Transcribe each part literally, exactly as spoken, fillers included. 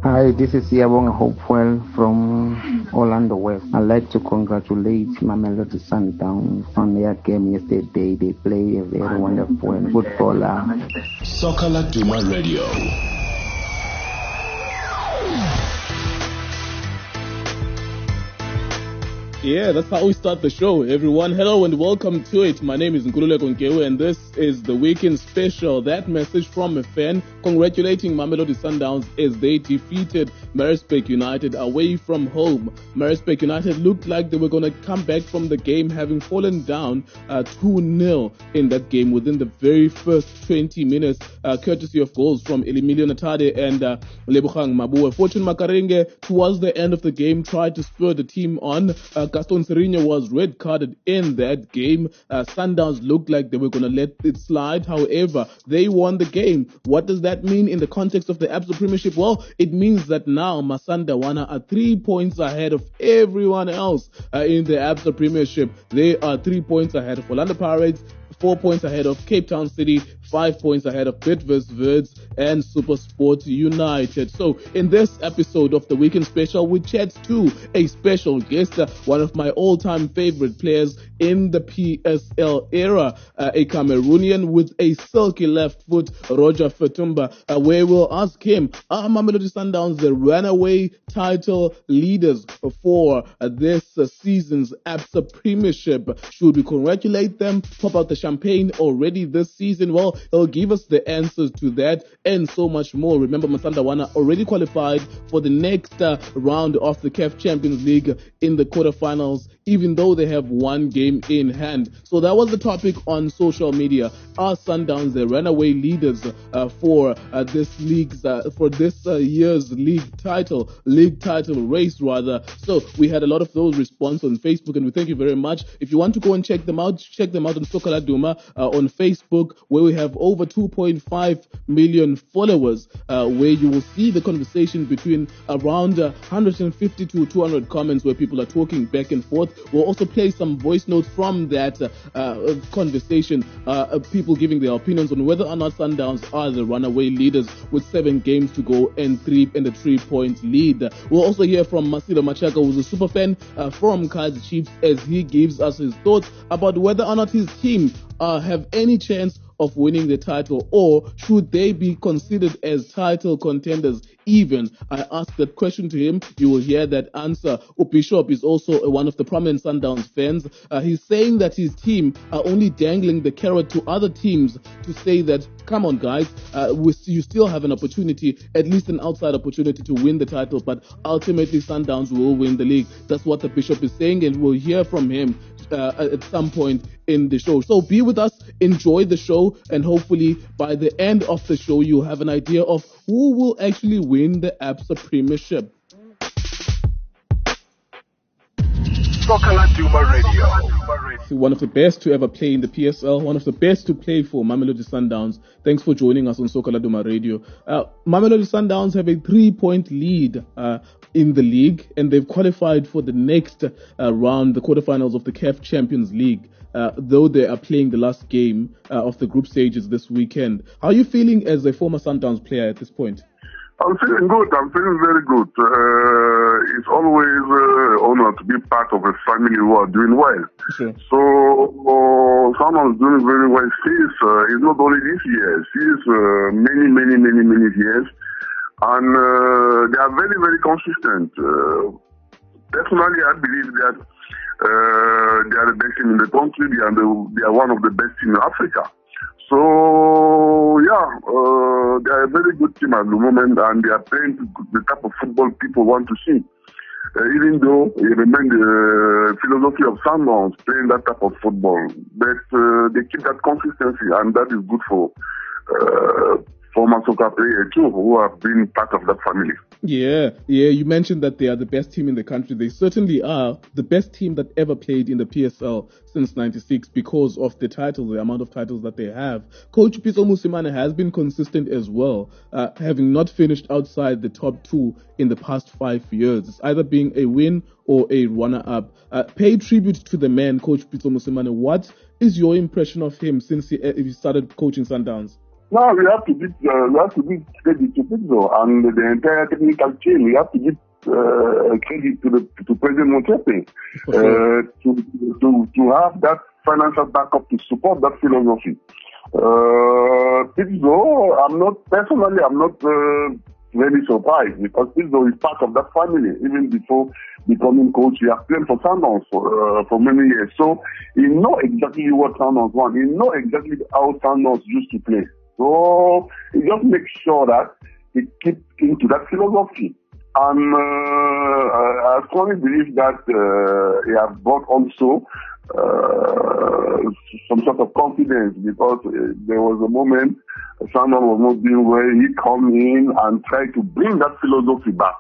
Hi, this is Yabong Hopewell from Orlando West. I'd like to congratulate Mamelodi Sundowns on their game yesterday. They play a very wonderful footballer. Soka Laduma Radio. Yeah, that's how we start the show, everyone. Hello and welcome to it. My name is Nkululeko Nkewe and this is the weekend special. That message from a fan congratulating Mamelodi Sundowns as they defeated Maritzburg United away from home. Maritzburg United looked like they were going to come back from the game, having fallen down uh, two nil in that game within the very first twenty minutes, uh, courtesy of goals from Emilio Natade and uh, Lebogang Mabue. Fortune Makarenge, towards the end of the game, tried to spur the team on. Uh, Gaston Serinho was red carded in that game. Uh, Sundowns looked like they were going to let it slide. However, they won the game. What does that mean in the context of the Absa Premiership? Well, it means that now Masandawana are three points ahead of everyone else uh, in the Absa Premiership. They are three points ahead of Orlando Pirates, four points ahead of Cape Town City, five points ahead of Bidvest and SuperSport United. So in this episode of the Weekend Special, we chat to a special guest, uh, one of my all-time favorite players in the P S L era, uh, a Cameroonian with a silky left foot, Roger Fatumba, uh, where we'll ask him, are Mamelodi Sundowns the runaway title leaders for uh, this uh, season's Absa Premiership? Should we congratulate them, pop out the champagne already this season? Well, he'll give us the answers to that and so much more. Remember, Masandawana already qualified for the next uh, round of the C A F Champions League in the quarterfinals, even though they have one game in hand. So that was the topic on social media. Are Sundowns the runaway leaders uh, for uh, this league's uh, for this uh, year's league title, league title race rather? So we had a lot of those responses on Facebook, and we thank you very much. If you want to go and check them out, check them out on Soka Laduma uh, on Facebook, where we have over two point five million followers, uh, where you will see the conversation between around uh, one hundred fifty to two hundred comments where people are talking back and forth. We'll also play some voice notes from that uh, uh, conversation, uh, people giving their opinions on whether or not Sundowns are the runaway leaders with seven games to go and three and a three-point lead. We'll also hear from Masilo Machaka, who's a super fan uh, from Kaizer Chiefs, as he gives us his thoughts about whether or not his team uh, have any chance of winning the title, or should they be considered as title contenders even? I asked that question to him. You will hear that answer. Bishop is also one of the prominent Sundowns fans. Uh, he's saying that his team are only dangling the carrot to other teams to say that, come on guys, uh, we, you still have an opportunity, at least an outside opportunity to win the title, but ultimately Sundowns will win the league. That's what the Bishop is saying, and we'll hear from him Uh, at some point in the show. So be with us, enjoy the show, and hopefully by the end of the show you'll have an idea of who will actually win the Absa Premiership. Soka Laduma Radio. One of the best to ever play in the P S L, one of the best to play for Mamelodi Sundowns. Thanks for joining us on Soka Laduma Radio. Uh, Mamelodi Sundowns have a three-point lead uh, in the league, and they've qualified for the next uh, round, the quarterfinals of the C A F Champions League, uh, though they are playing the last game uh, of the group stages this weekend. How are you feeling as a former Sundowns player at this point? I'm feeling good. I'm feeling very good. Uh, it's always uh, honor to be part of a family who are doing well. Sure. So, uh, someone's doing very well since, uh, it's not only this year, since uh, many, many, many, many years. And uh, they are very, very consistent. Uh, personally, I believe that uh, they are the best team in the country. They are, the, they are one of the best teams in Africa. So, yeah, uh, they are a very good team at the moment, and they are playing the type of football people want to see. Uh, even though you remember the philosophy of Sundowns, playing that type of football. But uh, they keep that consistency, and that is good for uh, former soccer players too, who have been part of that family. Yeah, yeah, you mentioned that they are the best team in the country. They certainly are the best team that ever played in the P S L since ninety-six because of the titles, the amount of titles that they have. Coach Pitso Mosimane has been consistent as well, uh, having not finished outside the top two in the past five years. It's either being a win or a runner-up. Uh, pay tribute to the man, Coach Pitso Mosimane. What is your impression of him since he, uh, he started coaching Sundowns? No, we have to give, uh, we have to give credit to Pizzo and the entire technical team. We have to give uh, credit to the to President Motsepe uh, to to to have that financial backup to support that philosophy. Uh, Pizzo, I'm not personally, I'm not uh, really surprised because Pizzo is part of that family. Even before becoming coach, he has played for Sundowns for uh, for many years, so he know exactly what Sundowns want. He know exactly how Sundowns used to play. So he just makes sure that he keeps into that philosophy. And uh, I strongly believe that uh, he has brought also uh, some sort of confidence because uh, there was a moment someone was not doing well. He come in and try to bring that philosophy back.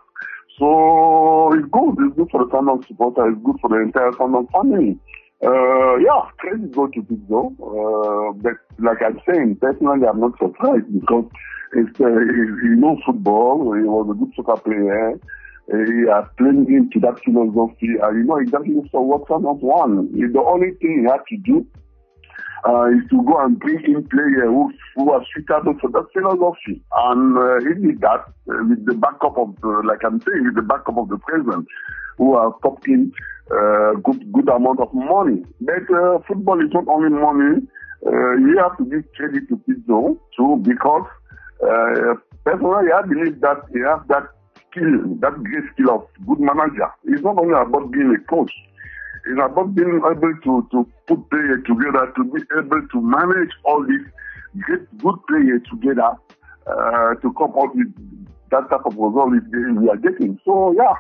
So it's good. It's good for the Sundowns supporter. It's good for the entire Sundowns family. Uh, yeah, credit go to Pizzo. Uh, but like I'm saying, personally, I'm not surprised because it's, uh, he, he knows football. He was a good soccer player. He has played into that philosophy, and you know exactly what Sundowns want. The only thing he had to do uh, is to go and bring in players who, who are suitable for that philosophy. And uh, he did that uh, with the backup of, uh, like I'm saying, with the backup of the president, who have popped in uh, good good amount of money. But uh, football is not only money. Uh, you have to give credit to Pizzo too, because uh, personally I believe that he has that skill, that great skill of good manager. It's not only about being a coach. It's about being able to, to put players together, to be able to manage all these great good players together uh, to come out with that type of result we are getting. So yeah,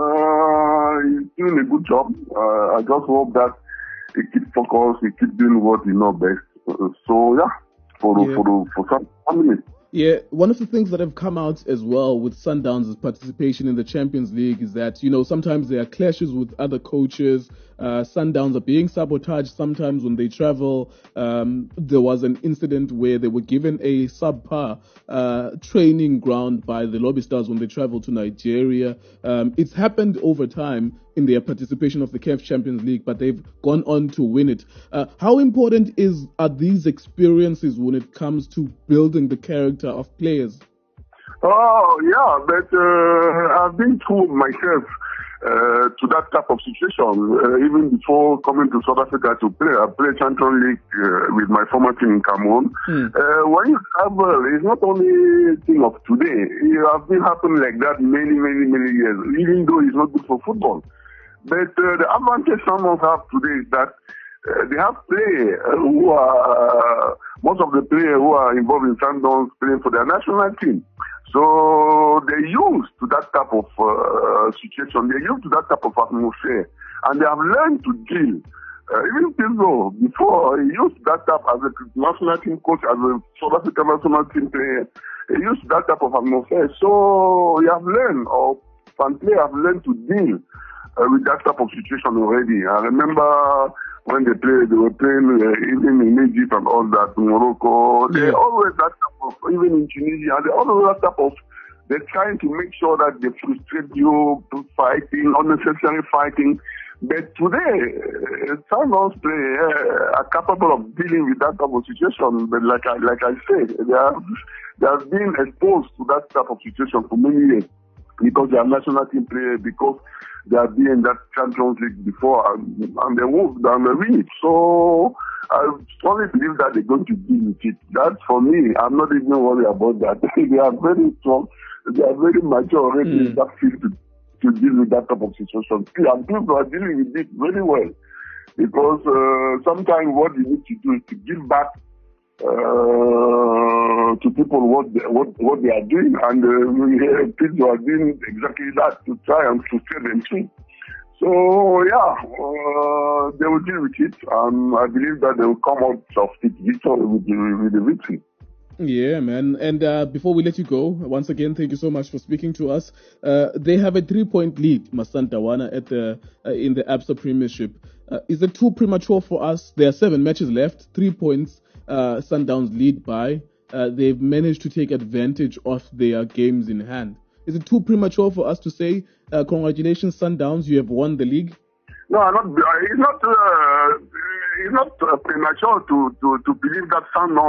uh, he's doing a good job. Uh, I just hope that he keeps focused, he keeps doing what he knows best. Uh, so yeah, for yeah. for for some family. Yeah, one of the things that have come out as well with Sundowns' participation in the Champions League is that, you know, sometimes there are clashes with other coaches. Uh, Sundowns are being sabotaged sometimes when they travel. Um, there was an incident where they were given a subpar uh, training ground by the Lobby Stars when they traveled to Nigeria. Um, it's happened over time in their participation of the C A F Champions League, but they've gone on to win it. Uh, how important is are these experiences when it comes to building the character of players? Oh, yeah, but uh, I've been through myself uh, to that type of situation. Uh, even before coming to South Africa to play, I played Champions League uh, with my former team in Cameroon. Mm. Uh, when you travel, it's not only a thing of today. It has been happening like that many, many, many years, even though it's not good for football. But uh, the advantage Sundowns have today is that uh, they have players who are, uh, most of the players who are involved in Sundowns playing for their national team. So they're used to that type of uh, situation. They're used to that type of atmosphere. And they have learned to deal. Uh, even Pizzo, before, he used that type as a national team coach, as a South African national team player. He used that type of atmosphere. So he have learned, or fan players have learned to deal Uh, with that type of situation already. I remember when they played, they were playing uh, even in Egypt and all that, Morocco. They Yeah. always that type of, even in Tunisia, they always that type of, they're trying to make sure that they frustrate you, fighting, unnecessary fighting. But today, uh, Sundowns play uh, are capable of dealing with that type of situation. But like I, like I said, they have, they have been exposed to that type of situation for many years because they are national team players, because they have been in that Champions League before, and, and they moved and they win it. So I strongly believe that they're going to deal with it. That for me, I'm not even worried about that. They are very strong. They are very mature already mm. in that field to, to deal with that type of situation. And people are dealing with it very well, because uh, sometimes what you need to do is to give back Uh, to people what they, what what they are doing, and uh, people are doing exactly that to try and frustrate them too. So yeah, uh, they will deal with it, and I believe that they will come out of it victory with the, with the victory. Yeah, man. And uh, before we let you go, once again, thank you so much for speaking to us. Uh, they have a three-point lead, Masandawana, at the uh, in the Absa Premiership. Uh, is it too premature for us? There are seven matches left, three points. Uh, Sundowns lead by. Uh, they've managed to take advantage of their games in hand. Is it too premature for us to say, uh, congratulations, Sundowns, you have won the league? No, not, it's not. Uh, it's not uh, premature to, to, to believe that Sundowns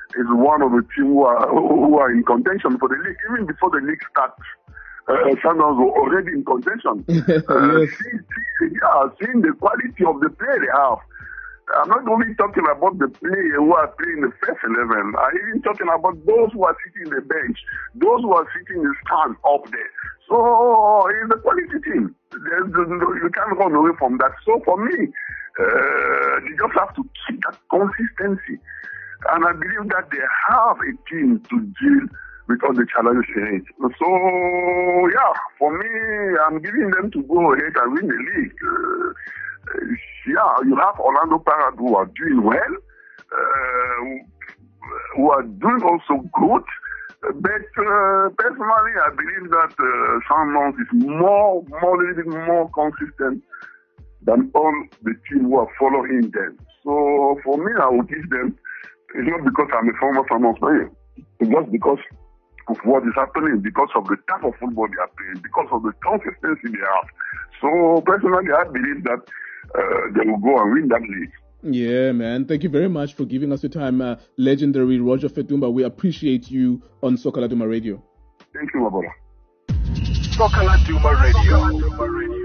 is one of the teams who are, who are in contention for the league. Even before the league starts, uh, Sundowns were already in contention. uh, yes. see, see, yeah, seeing the quality of the play they have. I'm not only talking about the players who are playing the first eleven. I'm even talking about those who are sitting in the bench, those who are sitting in the stand up there. So it's a quality team. There's, you can't run away from that. So for me, uh, they just have to keep that consistency. And I believe that they have a team to deal with all the challenges in it. So, yeah, for me, I'm giving them to go ahead and win the league. Uh, yeah, you have Orlando Pirates who are doing well, uh, who are doing also good. But uh, personally, I believe that uh, Sundowns is more, more, a little bit more consistent than all the team who are following them. So for me, I will give them. It's not because I'm a former Sundowns player. It's just because of what is happening, because of the type of football they are playing, because of the consistency they have. So personally, I believe that uh, they will go and win that league. Yeah, man. Thank you very much for giving us your time, uh, legendary Roger Fetumba. We appreciate you on Soccer Laduma Radio. Thank you, my brother. Soccer Laduma Radio.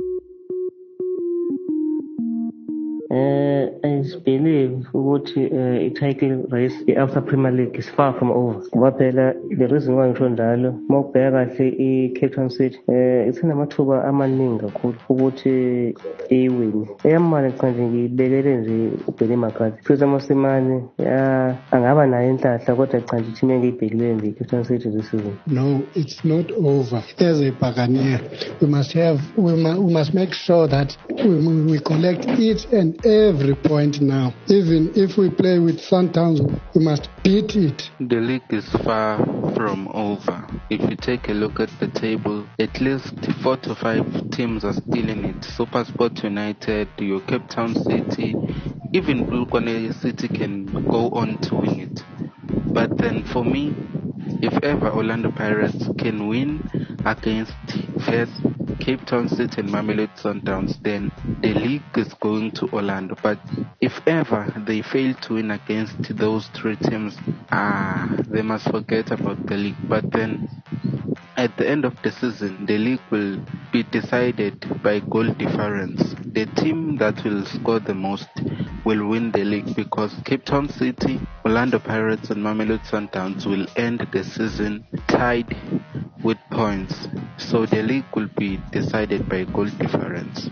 Uh, I believe what uh, a title race after Premier League is far from over. Waphela the reason why ngisho njalo mawubheka kahle i-Cape Town City eh isinamathuba amaningi kakhulu ukuthi iwin. Eyamanje cha nje ngibekele nje uBenny McCarthy. Futhi amasimane ya angaba nayo inhlahla kodwa cha nje team engiyibhekile nje i-Cape Town City this season. No, it's not over. As a Buccaneer, we must have we must, we must make sure that we, we collect each and every point now. Even if we play with Sundowns, we must beat it. The league is far from over. If you take a look at the table, at least four to five teams are still in it. SuperSport United, your Cape Town City, even Bulkwane City can go on to win it. But then for me, if ever Orlando Pirates can win against first Cape Town City and Mamelodi Sundowns, then the league is going to Orlando. But if ever they fail to win against those three teams, ah, they must forget about the league. But then at the end of the season, the league will be decided by goal difference. The team that will score the most will win the league, because Cape Town City, Orlando Pirates and Mamelodi Sundowns will end the season tied with points. So the league will be decided by goal difference.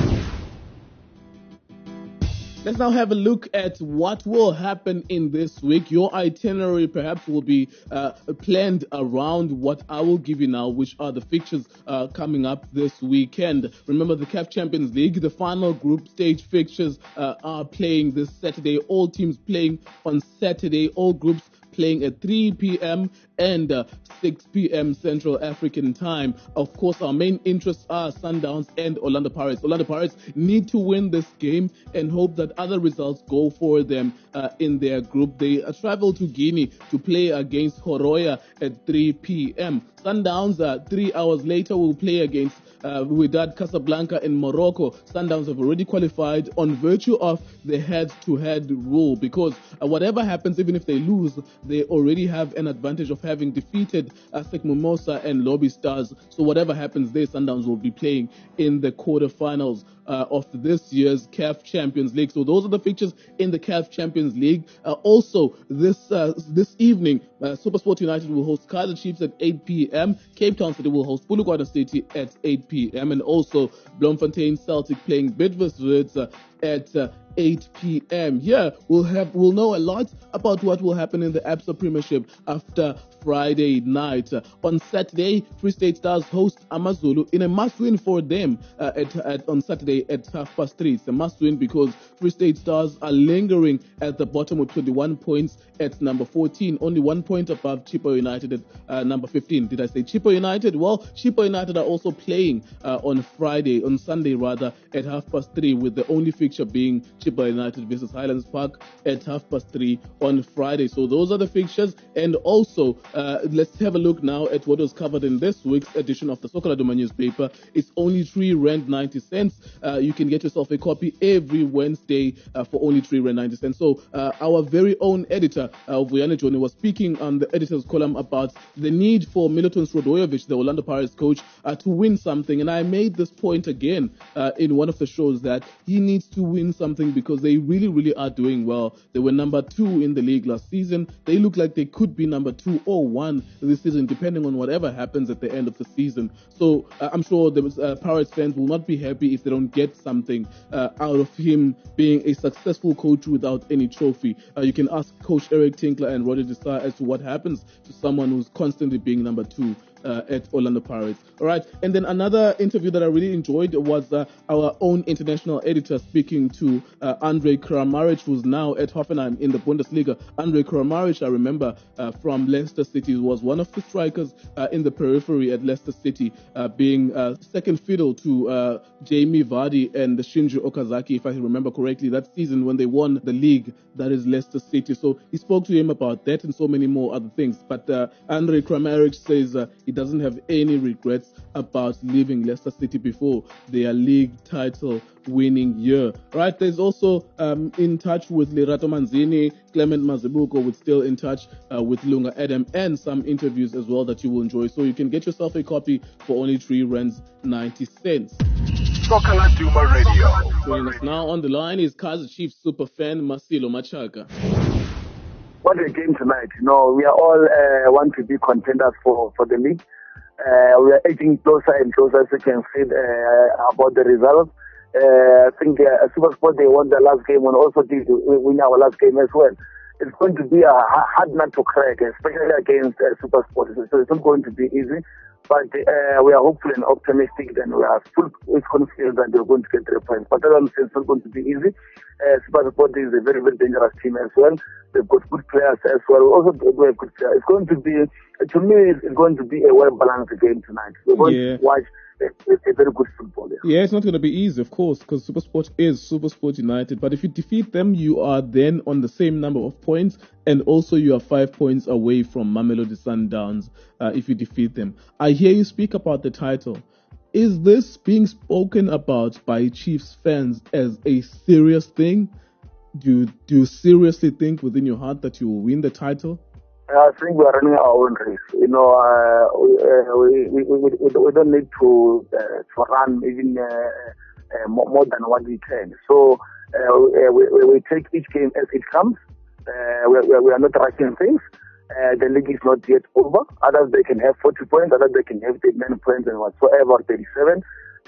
Let's now have a look at what will happen in this week. Your itinerary perhaps will be uh, planned around what I will give you now, which are the fixtures uh, coming up this weekend. Remember, the C A F Champions League, the final group stage fixtures uh, are playing this Saturday. All teams playing on Saturday, all groups playing at three p.m. and uh, six p.m. Central African time. Of course, our main interests are Sundowns and Orlando Pirates. Orlando Pirates need to win this game and hope that other results go for them uh, in their group. They uh, travel to Guinea to play against Horoya at three p.m. Sundowns, uh, three hours later, will play against Uh, Wydad Casablanca in Morocco. Sundowns have already qualified on virtue of the head-to-head rule, because uh, whatever happens, even if they lose, they already have an advantage of having defeated ASEC Mimosa and Lobby Stars. So whatever happens there, Sundowns will be playing in the quarterfinals uh, of this year's C A F Champions League. So those are the fixtures in the C A F Champions League. Uh, also, this uh, this evening, uh, SuperSport United will host Kaizer Chiefs at eight p.m. Cape Town City will host Polokwane City at eight p.m. and also Bloemfontein Celtic playing Bidvest uh, at uh, eight p.m. Here we'll have we'll know a lot about what will happen in the Absa Premiership after Friday night. Uh, on Saturday, Free State Stars host AmaZulu in a must-win for them uh, at, at on Saturday at half past three. It's a must-win because Free State Stars are lingering at the bottom with twenty-one points at number fourteen, only one point above Chippa United at uh, number fifteen. Did I say Chippa United? Well, Chippa United are also playing uh, on Friday, on Sunday rather, at half past three, with the only fixture being Chippa United versus Highlands Park at half past three on Friday. So those are the fixtures. And also, uh, let's have a look now at what was covered in this week's edition of the Soccer Laduma newspaper. It's only three rand ninety cents. uh, you can get yourself a copy every Wednesday uh, for only three rand ninety cents. So uh, our very own editor, uh, Vuyani Joni, was speaking on the editor's column about the need for Milutin Sredojevic, the Orlando Pirates coach, uh, to win something. And I made this point again uh, in one of the shows that he needs to win something because they really, really are doing well. They were number two in the league last season. They look like they could be number two or one this season, depending on whatever happens at the end of the season. So uh, I'm sure the uh, Pirates fans will not be happy if they don't get something uh, out of him being a successful coach without any trophy. Uh, you can ask Coach Eric Tinkler and Roger Desai as to what happens to someone who's constantly being number two Uh, at Orlando Pirates. All right. And then another interview that I really enjoyed was uh, our own international editor speaking to uh, Andre Kramaric, who's now at Hoffenheim in the Bundesliga. Andre Kramaric, I remember uh, from Leicester City, was one of the strikers uh, in the periphery at Leicester City, uh, being uh, second fiddle to uh, Jamie Vardy and Shinji Okazaki, if I remember correctly, that season when they won the league, that is Leicester City. So he spoke to him about that and so many more other things. But uh, Andre Kramaric says uh, he doesn't have any regrets about leaving Leicester City before their league title winning year. Right, there's also um, in touch with Lerato Manzini, Clement Mazibuko, with still in touch uh, with Lunga Adam, and some interviews as well that you will enjoy. So you can get yourself a copy for only three rands ninety cents. Soccer Laduma Radio. Joining us now on the line is Kaizer Chiefs superfan Masilo Machaka. What a game tonight. You know, we are all uh, want to be contenders for, for the league. Uh, we are edging closer and closer, as you can see uh, about the results. Uh, I think uh, SuperSport, they won the last game and also did win our last game as well. It's going to be a hard nut to crack, especially against uh, SuperSport. So it's not going to be easy. But uh, we are hopeful and optimistic, and we are full with confidence that we're going to get three points. But that it's not going to be easy. Uh, SuperSport is a very, very dangerous team as well. They've got good players as well. Also, we have good players. It's going to be, to me, it's going to be a well-balanced game tonight. We're going yeah. to watch a, a very good football. Yeah. yeah, it's not going to be easy, of course, because SuperSport is SuperSport United. But if you defeat them, you are then on the same number of points, and also you are five points away from Mamelodi Sundowns uh, if you defeat them. I hear you speak about the title. Is this being spoken about by Chiefs fans as a serious thing? Do you, do you seriously think within your heart that you will win the title? I think we are running our own race. You know, uh, we, we, we, we, we don't need to uh, to run even uh, uh, more, more than what we can. So uh, we, we, we take each game as it comes. Uh, we, we are not rushing things. Uh, the league is not yet over. Others, they can have forty points. Others, they can have thirty-nine points and whatsoever, thirty-seven.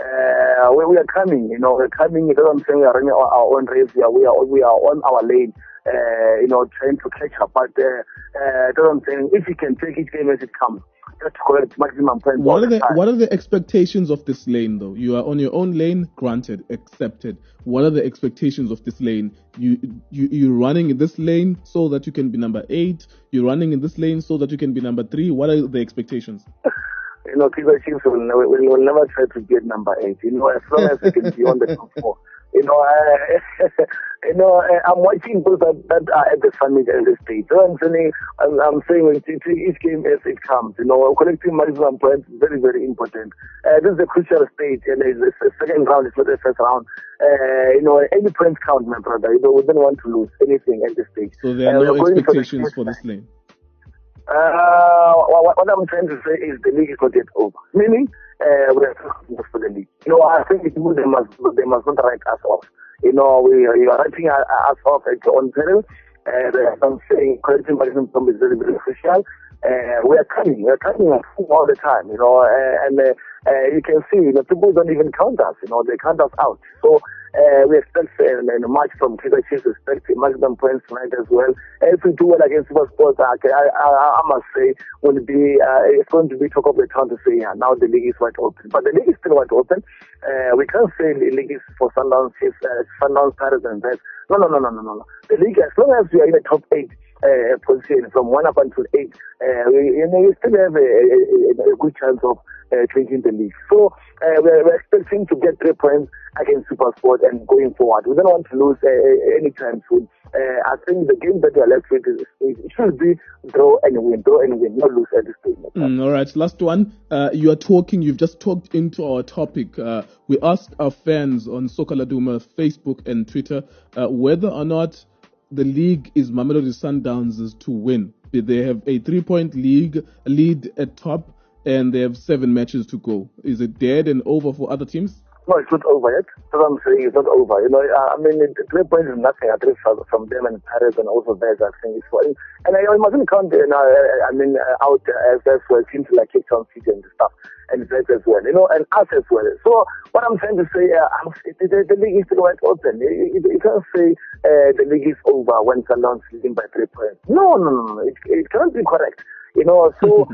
Uh, we, we are coming, you know, we're coming. You know what I'm saying? We are running our, our own race. We are, we are, we are on our lane, uh, you know, trying to catch up. But, uh, uh, you know what I'm saying? If you can take each game as it comes, just collect maximum points. What are the, the what are the expectations of this lane, though? You are on your own lane, granted, accepted. What are the expectations of this lane? You, you, you're running in this lane so that you can be number eight. You're running in this lane so that you can be number three. What are the expectations? You know, Kaizer Chiefs will, will, will never try to get number eight. You know, as long as they can be on the top four. You know, uh, you know, I'm watching those that, that are at the summit at this stage. So I'm saying, I'm, I'm saying, each game as it comes. You know, collecting maximum points is very, very important. Uh, this is a crucial stage, and it's the second round. It's not the first round. Uh, you know, any points count, my brother. You know, we don't want to lose anything at this stage. So there are uh, no expectations for, for this lane. Uh, what, what I'm trying to say is the league is not yet over. Meaning, uh, we are for the league. You know, I think they must, they must not write us off. You know, we are, you are writing us off at your own peril. Uh, there are some saying collecting maximum points is very, very crucial. Uh, we are coming, we are coming all the time, you know, uh, and uh, uh, you can see, you know, people don't even count us, you know, they count us out. So, Uh, we expect uh, a match from Kaizer Chiefs, expect maximum points tonight as well. If we do well against SuperSport, I, I, I must say, will be uh, it's going to be talk of the town to say, yeah, now the league is wide open. But the league is still wide open. Uh, we can't say the league is for Sundowns, Chiefs, uh, Sundowns, Pirates, and Bears. No, no, no, no, no, no. The league, as long as we are in the top eight uh, position, from one up until eight, uh, we, you know, we still have a, a, a good chance of uh, clinching the league. So uh, we're, we're expecting to get three points against SuperSport and going forward. We don't want to lose uh, any time soon. Uh, I think the game that we're left with is, is, it should be draw and win, draw and win, not lose at this stage. Mm, all right, last one. Uh, you are talking, you've just talked into our topic. Uh, we asked our fans on Soka Laduma, Facebook and Twitter, uh, whether or not the league is Mamelodi Sundowns to win. They have a three-point league lead at top, and they have seven matches to go. Is it dead and over for other teams? No, it's not over yet. That's what I'm saying. It's not over. You know, I mean, three points is nothing. At least from them and Paris and also theirs, I think it's for. And I, I mustn't count, you know, I mean, out as as well teams like Cape Town City and stuff, and that as well. You know, and us as well. So what I'm trying to say, uh, the, the, the league is still wide open. You, you can't say uh, the league is over when Sundowns is leading by three points. No, no, no, no. It, it can't be correct. You know, so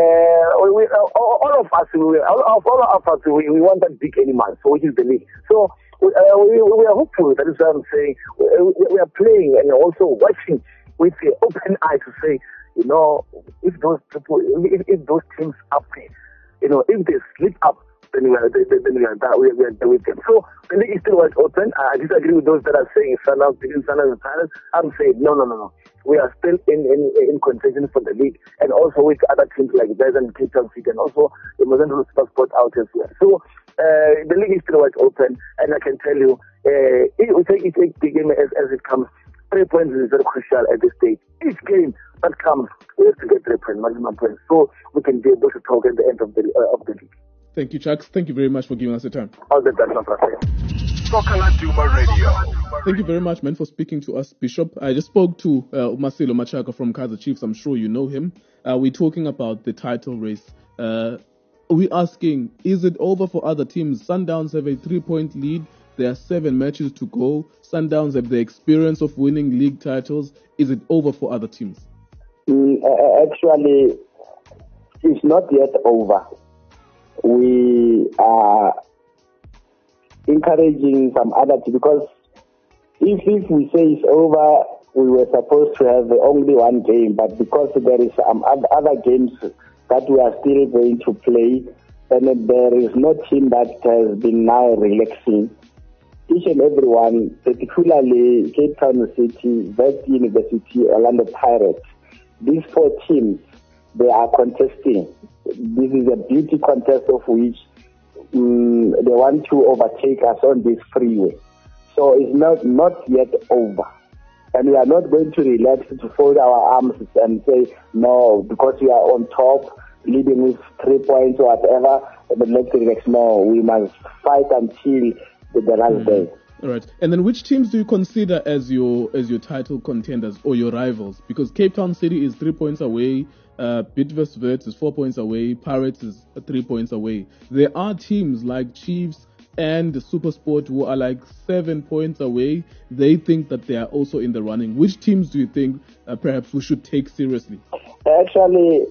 uh, we, uh, all of us, we, all, of, all of us, we, we want that big animal, so which is the league. So uh, we, we are hopeful. That is what I'm saying. We, we are playing and also watching with the open eye to say, you know, if those people, if, if those teams are playing, you know, if they slip up, then we are, then we are, we are, we are there with them. So the league is still wide open. I disagree with those that are saying Sundowns, between Sundowns and Pirates. I'm saying no, no, no, no. We are still in, in, in contention for the league, and also with other teams like Bears and Cape Town City, and also the Mozambique SuperSport out as well. So uh, the league is still wide open, and I can tell you, uh, it, we take, it take the game as, as it comes. Three points is very crucial at this stage. Each game that comes, we have to get three points, maximum points, so we can be able to talk at the end of the uh, of the league. Thank you, Chucks. Thank you very much for giving us the time. All the best, my brother. Soka Laduma Radio. Thank you very much, man, for speaking to us, Bishop. I just spoke to uh, Marcelo Machaka from Kaizer Chiefs. I'm sure you know him. Uh, we're talking about the title race. Uh, we're asking, is it over for other teams? Sundowns have a three-point lead. There are seven matches to go. Sundowns have the experience of winning league titles. Is it over for other teams? Mm, uh, actually, it's not yet over. We are encouraging some other teams, because if, if we say it's over, we were supposed to have only one game, but because there is some other games that we are still going to play, and there is no team that has been now relaxing. Each and everyone, particularly Cape Town City, West University, Orlando Pirates, these four teams, they are contesting. This is a beauty contest of which um, they want to overtake us on this freeway. So it's not, not yet over. And we are not going to relax to fold our arms and say, no, because we are on top, leading with three points or whatever, but let's relax. No, we must fight until the last mm. day. All right. And then which teams do you consider as your as your title contenders or your rivals? Because Cape Town City is three points away, uh, Bidvest Wits is four points away, Pirates is three points away. There are teams like Chiefs and the SuperSport who are like seven points away. They think that they are also in the running. Which teams do you think uh, perhaps we should take seriously? Actually,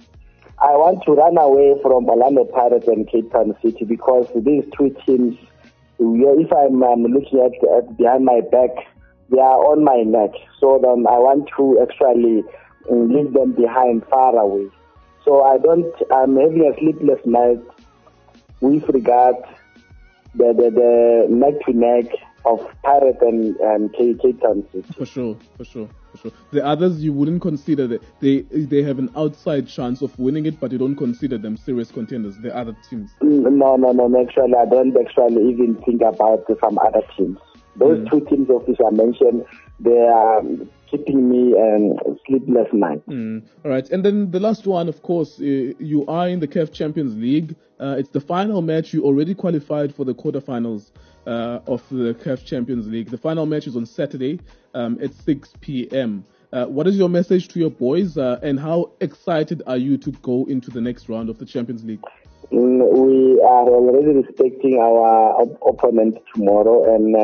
I want to run away from Orlando Pirates and Cape Town City, because these two teams, if I'm um, looking at, at behind my back, they are on my neck. So then I want to actually um, leave them behind, far away. So I don't, I'm having a sleepless night with regard the the, the neck to neck of Pirates and, and Cape Town City. For sure, for sure, for sure. The others you wouldn't consider that they they have an outside chance of winning it, but you don't consider them serious contenders. The other teams. No, no, no. Actually, I don't actually even think about some other teams. Those mm. two teams of which I mentioned, they are keeping me um, sleepless night. Mm. All right, and then the last one, of course, uh, you are in the C A F Champions League. Uh, it's the final match. You already qualified for the quarterfinals uh, of the C A F Champions League. The final match is on Saturday um, at six p.m. Uh, what is your message to your boys, uh, and how excited are you to go into the next round of the Champions League? Mm, we are already respecting our op- opponent tomorrow, and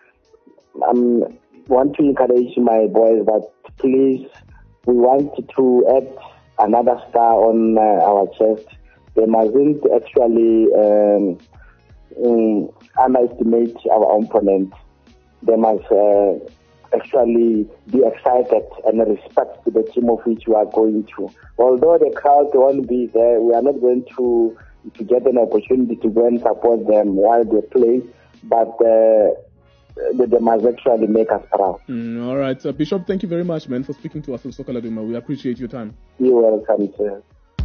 uh, I want to encourage my boys that please, we want to add another star on uh, our chest. They mustn't actually um, um, underestimate our opponent. They must uh, actually be excited and respect the team of which we are going to. Although the crowd won't be there, we are not going to to get an opportunity to go and support them while they play, but uh, they, they must actually make us proud. Mm, all right. Uh, Bishop, thank you very much, man, for speaking to us on Soccer Laduma. We appreciate your time. You're welcome, sir.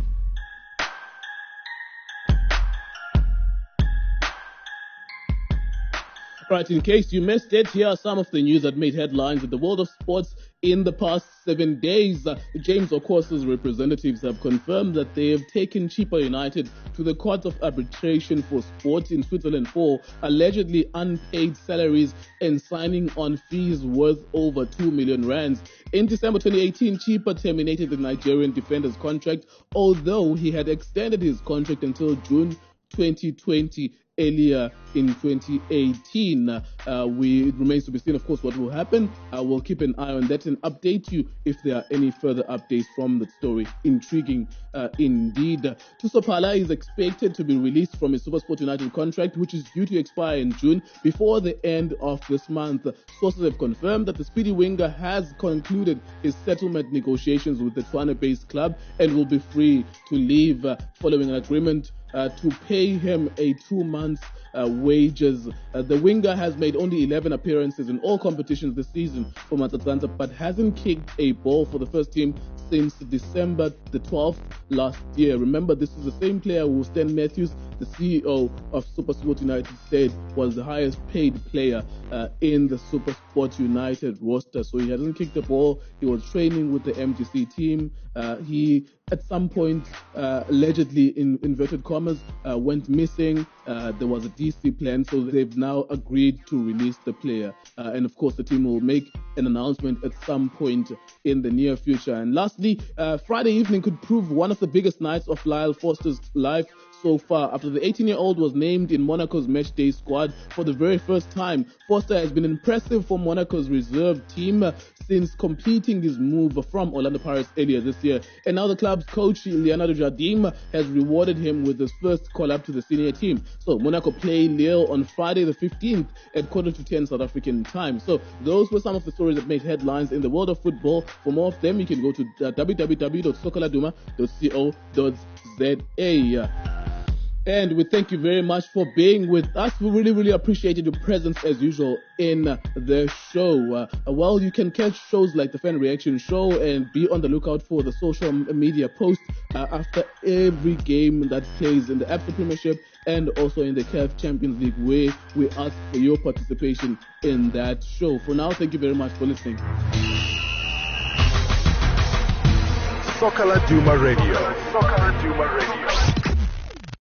Right, in case you missed it, here are some of the news that made headlines in the world of sports in the past seven days. Uh, James Okosa's representatives have confirmed that they have taken Chippa United to the Court of Arbitration for Sport in Switzerland for allegedly unpaid salaries and signing on fees worth over two million rands. In December twenty eighteen, Chippa terminated the Nigerian defender's contract, although he had extended his contract until June twenty twenty. Earlier in twenty eighteen. Uh, we, it remains to be seen, of course, what will happen. Uh, we'll keep an eye on that and update you if there are any further updates from the story. Intriguing uh, indeed. Tusopala is expected to be released from his SuperSport United contract, which is due to expire in June before the end of this month. Sources have confirmed that the speedy winger has concluded his settlement negotiations with the Tshwane-based club and will be free to leave uh, following an agreement Uh, to pay him a two months uh, wages. Uh, the winger has made only eleven appearances in all competitions this season for Matsatsantsa, but hasn't kicked a ball for the first team since December the twelfth last year. Remember, this is the same player who Stan Matthews, the C E O of SuperSport United, said was the highest paid player uh, in the SuperSport United roster. So he hasn't kicked the ball. He was training with the M G C team. Uh, he, at some point, uh, allegedly, in inverted commas, uh, went missing. Uh, there was a D C plan, so they've now agreed to release the player. Uh, and of course, the team will make an announcement at some point in the near future. And lastly, uh, Friday evening could prove one of the biggest nights of Lyle Foster's life so far. After the eighteen-year-old was named in Monaco's matchday squad for the very first time, Foster has been impressive for Monaco's reserve team uh, since completing his move from Orlando Pirates earlier this year. And now the club's coach, Leonardo Jardim, has rewarded him with his first call-up to the senior team. So Monaco play Lille on Friday the fifteenth at quarter to ten South African time. So those were some of the stories that made headlines in the world of football. For more of them, you can go to uh, w w w dot soccerladuma dot co dot z a. And we thank you very much for being with us. We really, really appreciated your presence as usual in the show. Uh, well, you can catch shows like the Fan Reaction Show and be on the lookout for the social media posts uh, after every game that plays in the Absa Premiership and also in the C A F Champions League, where we ask for your participation in that show. For now, thank you very much for listening. Soccer Laduma Radio. Soccer Laduma Radio.